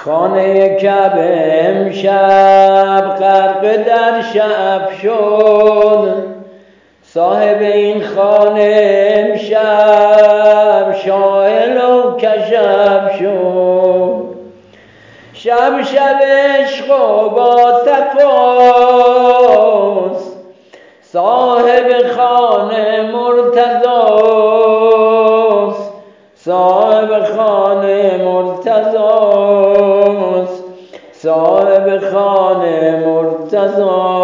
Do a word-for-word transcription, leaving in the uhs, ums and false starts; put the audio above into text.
خانه کعبه امشب غرق در شب شد، صاحب این خانه امشب شائل و کشف شد. شب شب عشق و با صفاست، صاحب خانه مرتضاست، صاحب خانه مرتضاست، صاحب خانه مرتضاست.